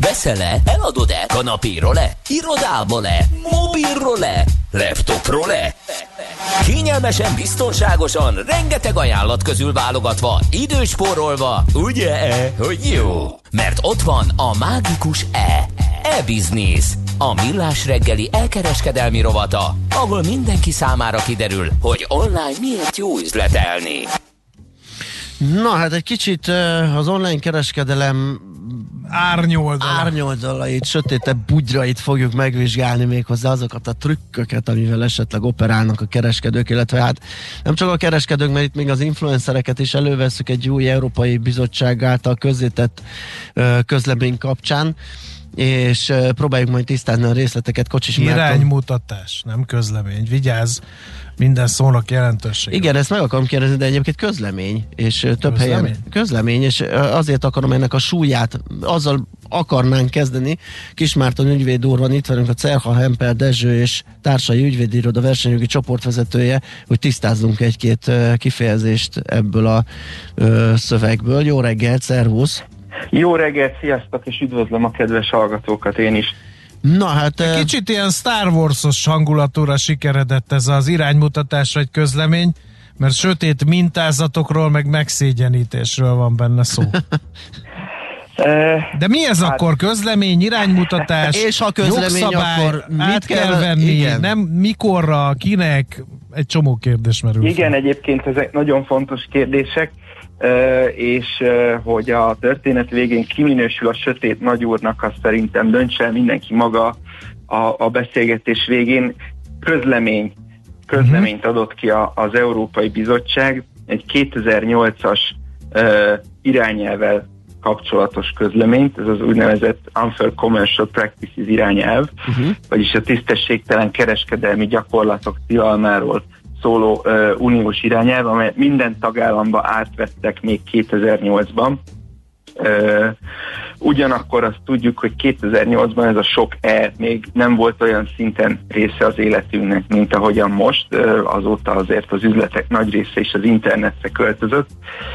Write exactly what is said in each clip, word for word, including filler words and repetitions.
Veszel-e? Eladod-e? Kanapéról-e? Irodából-e? Mobilról-e? Laptopról-e? Kényelmesen, biztonságosan, rengeteg ajánlat közül válogatva, időspórolva, ugye-e, hogy jó? Mert ott van a mágikus E. E-Business, a millás reggeli elkereskedelmi rovata, ahol mindenki számára kiderül, hogy online miért jó üzletelni. Na hát egy kicsit az online kereskedelem árnyoldala. árnyoldalait, sötétebb bugyrait fogjuk megvizsgálni, méghozzá azokat a trükköket, amivel esetleg operálnak a kereskedők, illetve hát nem csak a kereskedők, mert itt még az influencereket is elővesszük egy új Európai Bizottság által közzétett közlemény kapcsán, és próbáljuk majd tisztázni a részleteket. Kocsis Márton. Iránymutatás, nem közlemény. Vigyázz, minden szónak jelentősége. Igen, ezt meg akarom kérdezni, de egyébként közlemény, és több közlemény? helyen közlemény, és azért akarom ennek a súlyát, azzal akarnánk kezdeni. Kis Márton ügyvéd úr van itt velünk, a Cerha Hempel Dezső és társai ügyvédiroda versenyjogi csoportvezetője, hogy tisztázzunk egy-két kifejezést ebből a ö, szövegből. Jó reggelt, szervusz! Jó reggelt, sziasztok, és üdvözlöm a kedves hallgatókat én is. Na hát... Egy kicsit ilyen Star Wars-os hangulatúra sikeredett ez az iránymutatás vagy közlemény, mert sötét mintázatokról meg megszégyenítésről van benne szó. De mi ez hát, akkor? Közlemény, iránymutatás, és ha közlemény, jogszabály, akkor mit át kell, kell venni, igen. nem mikorra, kinek, egy csomó kérdés merül. Igen, fel. Egyébként ezek nagyon fontos kérdések, és hogy a történet végén kiminősül a sötét nagyúrnak, azt szerintem döntse el mindenki maga a, a beszélgetés végén. Közlemény, közleményt adott ki a, az Európai Bizottság, egy kétezer-nyolcas uh, irányelvvel kapcsolatos közleményt, ez az úgynevezett Unfair Commercial Practices irányelv, uh-huh. vagyis a tisztességtelen kereskedelmi gyakorlatok tilalmáról szóló uh, uniós irányelv, amely minden tagállamba átvettek még kétezer-nyolcban. Uh, ugyanakkor azt tudjuk, hogy kétezer-nyolcban ez a sok E még nem volt olyan szinten része az életünknek, mint ahogyan most. Uh, azóta azért az üzletek nagy része is az internetre költözött,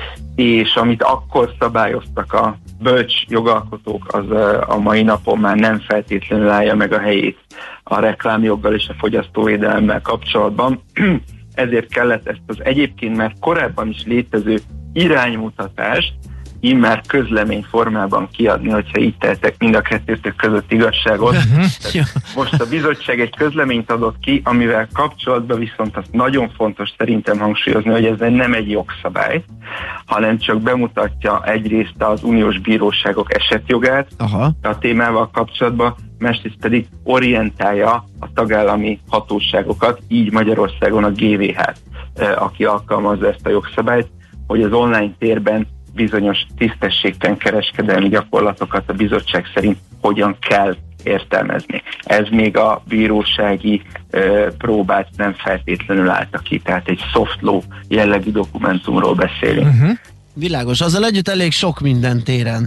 és amit akkor szabályoztak a bölcs jogalkotók, az uh, a mai napon már nem feltétlenül állja meg a helyét a reklámjoggal és a fogyasztóvédelemmel kapcsolatban. Ezért kellett ezt az egyébként már korábban is létező iránymutatást immár közlemény formában kiadni, hogyha így tehetek mind a kettőtök között igazságot. Most a bizottság egy közleményt adott ki, amivel kapcsolatban viszont azt nagyon fontos szerintem hangsúlyozni, hogy ez nem egy jogszabály, hanem csak bemutatja egyrészt az uniós bíróságok esetjogát Aha. a témával kapcsolatban, másrészt pedig orientálja a tagállami hatóságokat, így Magyarországon a gé vé há-t, aki alkalmazza ezt a jogszabályt, hogy az online térben bizonyos tisztességtelen kereskedelmi gyakorlatokat a bizottság szerint hogyan kell értelmezni. Ez még a bírósági ö, próbát nem feltétlenül állta ki, tehát egy soft law jellegű dokumentumról beszélünk. Uh-huh. Világos, azzal együtt elég sok minden téren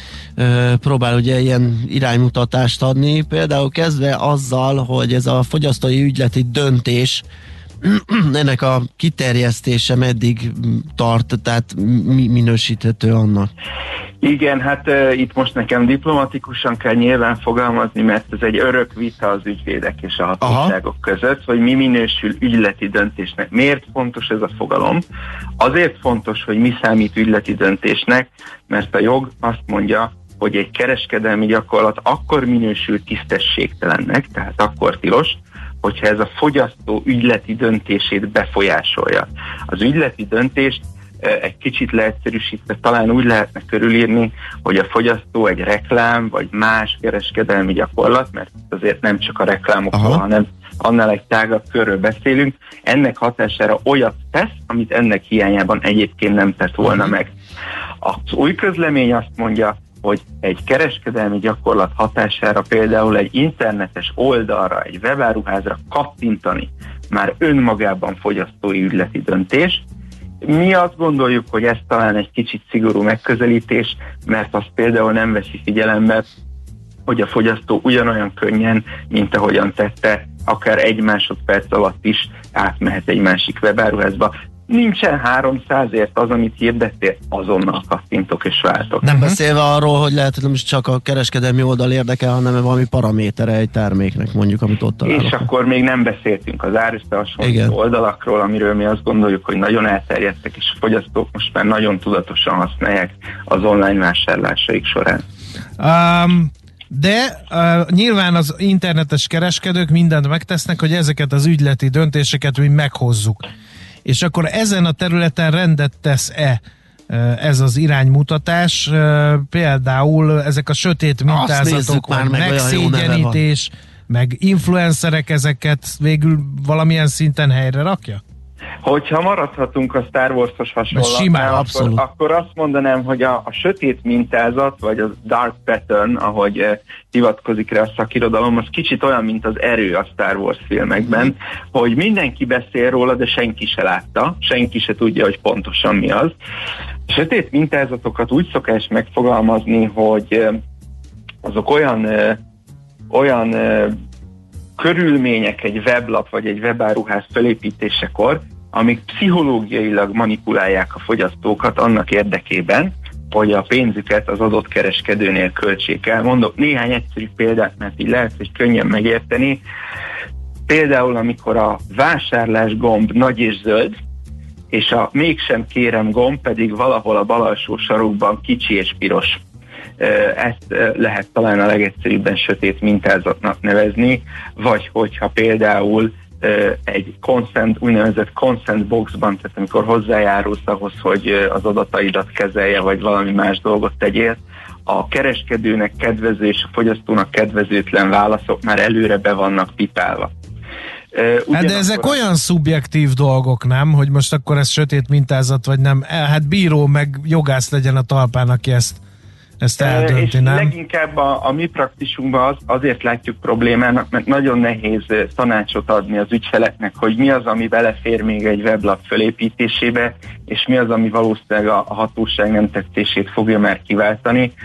ö, próbál ugye ilyen iránymutatást adni, például kezdve azzal, hogy ez a fogyasztói ügyleti döntés ennek a kiterjesztése meddig tart, tehát mi minősíthető annak? Igen, hát uh, itt most nekem diplomatikusan kell nyilván fogalmazni, mert ez egy örök vita az ügyvédek és a hatóságok Aha. között, hogy mi minősül ügyleti döntésnek. Miért fontos ez a fogalom? Azért fontos, hogy mi számít ügyleti döntésnek, mert a jog azt mondja, hogy egy kereskedelmi gyakorlat akkor minősül tisztességtelennek, tehát akkor tilos, hogyha ez a fogyasztó ügyleti döntését befolyásolja. Az ügyleti döntést egy kicsit leegyszerűsítve talán úgy lehetne körülírni, hogy a fogyasztó egy reklám, vagy más kereskedelmi gyakorlat, mert azért nem csak a reklámokról, hanem annál egy tágabb körről beszélünk, ennek hatására olyat tesz, amit ennek hiányában egyébként nem tett volna meg. Az új közlemény azt mondja, hogy egy kereskedelmi gyakorlat hatására például egy internetes oldalra, egy webáruházra kattintani már önmagában fogyasztói ügyleti döntés. Mi azt gondoljuk, hogy ez talán egy kicsit szigorú megközelítés, mert azt például nem veszi figyelembe, hogy a fogyasztó ugyanolyan könnyen, mint ahogyan tette, akár egy másodperc alatt is átmehet egy másik webáruházba. nincsen háromszázért az, amit hirdettél, azonnal kattintok és váltok. Nem beszélve arról, hogy lehet, hogy nem is csak a kereskedelmi oldal érdekel, hanem valami paramétere egy terméknek, mondjuk, amit ott találok. És akkor még nem beszéltünk az árösszehasonlító oldalakról, amiről mi azt gondoljuk, hogy nagyon elterjedtek, és a fogyasztók most már nagyon tudatosan használják az online vásárlásaik során. Um, de uh, nyilván az internetes kereskedők mindent megtesznek, hogy ezeket az ügyleti döntéseket mi meghozzuk. És akkor ezen a területen rendet tesz-e ez az iránymutatás, például ezek a sötét mintázatok, már meg megszégyenítés, meg influencerek ezeket végül valamilyen szinten helyre rakja? Hogyha maradhatunk a Star Wars-os hasonlatnál, akkor, akkor azt mondanám, hogy a, a sötét mintázat, vagy a dark pattern, ahogy eh, hivatkozik rá a szakirodalom, az kicsit olyan, mint az erő a Star Wars filmekben, hogy mindenki beszél róla, de senki se látta, senki se tudja, hogy pontosan mi az. A sötét mintázatokat úgy szokás megfogalmazni, hogy eh, azok olyan, eh, olyan eh, körülmények egy weblap vagy egy webáruház felépítésekor, amik pszichológiailag manipulálják a fogyasztókat annak érdekében, hogy a pénzüket az adott kereskedőnél költsék el. Mondok néhány egyszerű példát, mert így lehet, hogy könnyen megérteni. Például, amikor a vásárlás gomb nagy és zöld, és a mégsem kérem gomb pedig valahol a bal alsó sarokban kicsi és piros. Ezt lehet talán a legegyszerűbben sötét mintázatnak nevezni, vagy hogyha például egy consent, úgynevezett consent boxban, tehát amikor hozzájárulsz ahhoz, hogy az adataidat kezelje, vagy valami más dolgot tegyél, a kereskedőnek kedvező és a fogyasztónak kedvezőtlen válaszok már előre be vannak pipálva. Hát de ezek olyan szubjektív dolgok, nem? Hogy most akkor ez sötét mintázat, vagy nem? Hát bíró meg jogász legyen a talpán, aki ezt Ezt eldönti, és nem? leginkább a, a mi praktisunkban az, azért látjuk problémának, mert nagyon nehéz tanácsot adni az ügyfeleknek, hogy mi az, ami belefér még egy weblap fölépítésébe, és mi az, ami valószínűleg a, a hatóság nem tetszését fogja már kiváltani.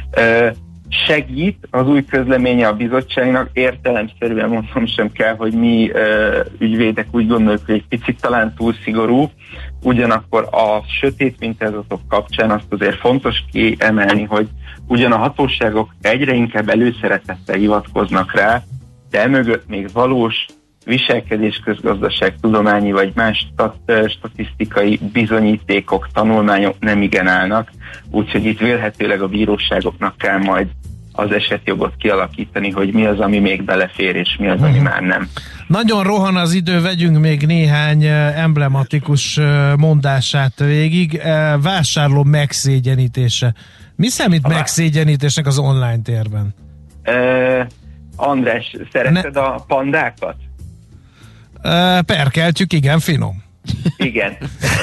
Segít az új közleménye a bizottságnak, értelemszerűen mondom sem kell, hogy mi ö, ügyvédek úgy gondoljuk, hogy egy picit talán túl szigorú, ugyanakkor a sötét mintázatok kapcsán azt azért fontos kiemelni, hogy ugyan a hatóságok egyre inkább előszeretettel hivatkoznak rá, de emögött még valós viselkedés közgazdaság tudományi vagy más stat, statisztikai bizonyítékok, tanulmányok nem igen állnak, úgyhogy itt vélhetőleg a bíróságoknak kell majd az esetjogot kialakítani, hogy mi az, ami még belefér, és mi az, ami már nem. Nagyon rohan az idő, vegyünk még néhány emblematikus mondását végig. Vásárló megszégyenítése. Mi számít megszégyenítésnek az online térben? Uh, András, szereted ne... a pandákat? Uh, perkeltjük, igen, finom. Igen.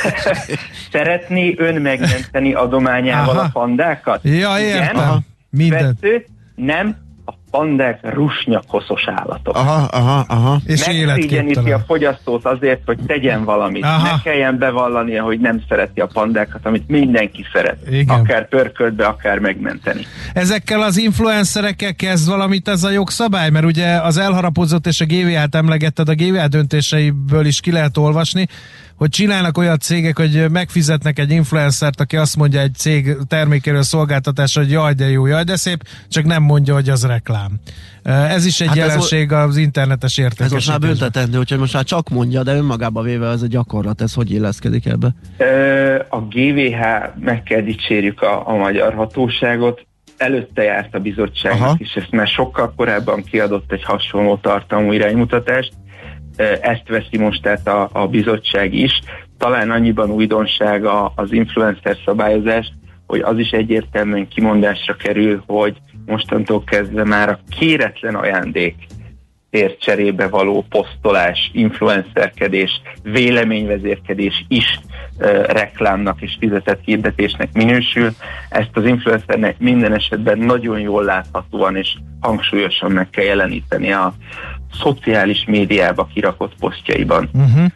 Szeretné ön megmenteni adományával Aha. a pandákat? Ja, értem. Minden. Vettő, nem, a pandák rusnyakoszos állatok. Aha, aha, aha. És megszégyeníti a fogyasztót azért, hogy tegyen valamit. Aha. Ne kelljen bevallania, hogy nem szereti a pandákat, amit mindenki szeret. Igen. Akár pörköltbe, akár megmenteni. Ezekkel az influencerekkel kezd valamit ez a jogszabály? Mert ugye az elharapozott és a gé vé á-t emlegetted, a gé vé á döntéseiből is ki lehet olvasni, hogy csinálnak olyan cégek, hogy megfizetnek egy influencert, aki azt mondja egy cég termékéről, szolgáltatásra, hogy jaj de jó, jaj de szép, csak nem mondja, hogy az reklám. Ez is egy hát jelenség az internetes értékesítésben. Ez most már büntetendő, úgyhogy most már csak mondja, de önmagába véve ez a gyakorlat, ez hogy illeszkedik ebbe? A gé vé há, meg kell dicsérjük a, a magyar hatóságot, előtte járt a bizottságnak, Aha. és ezt már sokkal korábban kiadott egy hasonló tartalmú iránymutatást. Ezt veszi most át a, a bizottság is. Talán annyiban újdonság az influencer szabályozás, hogy az is egyértelműen kimondásra kerül, hogy mostantól kezdve már a kéretlen ajándék ért cserébe való posztolás, influencerkedés, véleményvezérkedés is e, reklámnak és fizetett hirdetésnek minősül. Ezt az influencernek minden esetben nagyon jól láthatóan és hangsúlyosan meg kell jeleníteni a szociális médiába kirakott posztjaiban. Uh-huh.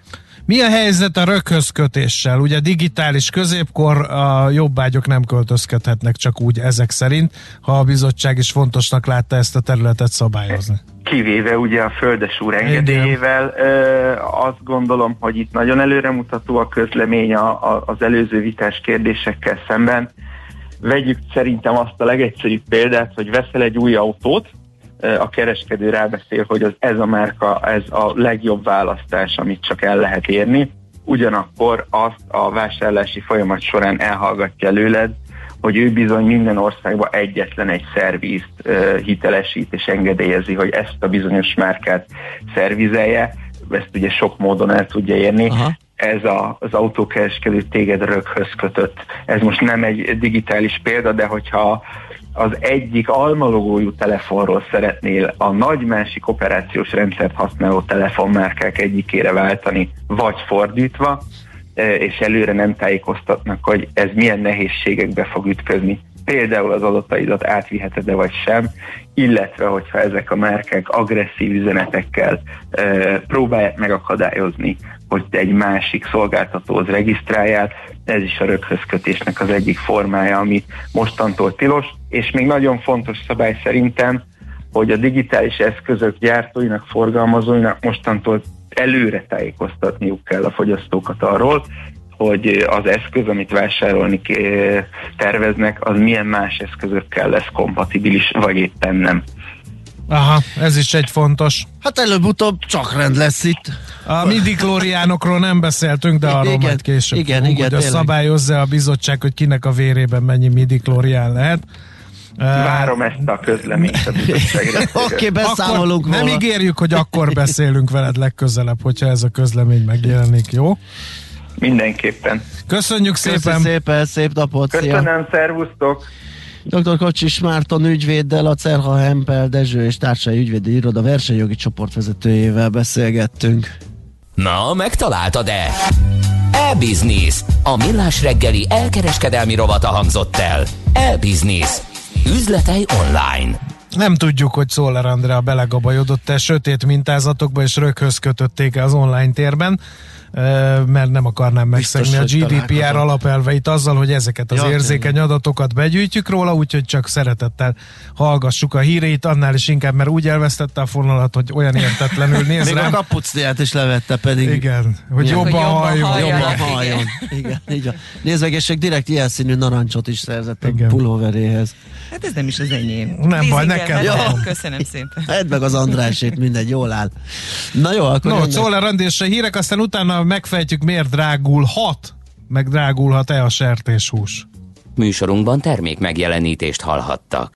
Mi a helyzet a röghözkötéssel? Ugye digitális középkor, a jobbágyok nem költözkedhetnek csak úgy ezek szerint, ha a bizottság is fontosnak látta ezt a területet szabályozni. Kivéve ugye a földesúr engedélyével, ö, azt gondolom, hogy itt nagyon előremutató a közlemény a, a, az előző vitás kérdésekkel szemben. Vegyük szerintem azt a legegyszerűbb példát, hogy veszel egy új autót, a kereskedő rábeszél, hogy az, ez a márka, ez a legjobb választás, amit csak el lehet érni. Ugyanakkor azt a vásárlási folyamat során elhallgatja előled, hogy ő bizony minden országban egyetlen egy szervízt uh, hitelesít és engedélyezi, hogy ezt a bizonyos márkát szervizelje. Ezt ugye sok módon el tudja érni. Aha. Ez a, az autókereskedő téged röghöz kötött. Ez most nem egy digitális példa, de hogyha az egyik almalogójú telefonról szeretnél a nagy másik operációs rendszert használó telefonmárkák egyikére váltani, vagy fordítva, és előre nem tájékoztatnak, hogy ez milyen nehézségekbe fog ütközni. Például az adataidat átviheted-e vagy sem, illetve hogyha ezek a márkák agresszív üzenetekkel e, próbálják megakadályozni, hogy te egy másik szolgáltatóhoz regisztráljál, ez is a röghözkötésnek az egyik formája, ami mostantól tilos, és még nagyon fontos szabály szerintem, hogy a digitális eszközök gyártóinak, forgalmazóinak mostantól előre tájékoztatniuk kell a fogyasztókat arról, hogy az eszköz, amit vásárolni terveznek, az milyen más eszközökkel lesz kompatibilis, vagy éppen nem. Aha, ez is egy fontos. Hát előbb-utóbb csak rend lesz itt. A midi-klóriánokról nem beszéltünk, de arról igen, majd később igen, fogunk, igen, hogy a szabályozza a bizottság, hogy kinek a vérében mennyi midi-klórián lehet. Várom ezt a közleményt a bizottságra. Oké, okay, beszámolunk Nem ígérjük, hogy akkor beszélünk veled legközelebb, hogyha ez a közlemény megjelenik, jó? Mindenképpen. Köszönjük szépen! Köszönjük szépen, szép napot! Köszönöm, szervusztok! doktor Kocsis Márton ügyvéddel, a Cerha Hempel Dezső és társai ügyvédi iroda versenyjogi csoportvezetőjével beszélgettünk. Na, megtaláltad-e? E-Business. A millás reggeli elkereskedelmi rovata hangzott el. E-Business. Üzletei online. Nem tudjuk, hogy Czoller Andrea belegabajodott-e sötét mintázatokba és röghöz kötötték az online térben, mert nem akarnám megszegni a gé dé pé er alapelveit azzal, hogy ezeket az ja, érzékeny tényleg. adatokat begyűjtjük róla, úgyhogy csak szeretettel hallgassuk a híreit, annál is inkább, mert úgy elvesztette a fonalat, hogy olyan értetlenül néz Még rám. a kapucniát is levette pedig. Igen, hogy jobban, jobban halljon. halljon. Jobban halljon. Igen, így van. Nézd meg, és direkt ilyen színű narancsot is szerzett a pulóveréhez. Hát ez nem is az enyém. Nem baj, nekem. Köszönöm szépen. Edd meg az Andrásét, mindegy, jól áll. Na jó, akkor... No, Czoller Andi és a hírek, aztán utána megfejtjük, miért drágulhat, meg drágulhat-e a sertéshús. Műsorunkban termék megjelenítést hallhattak.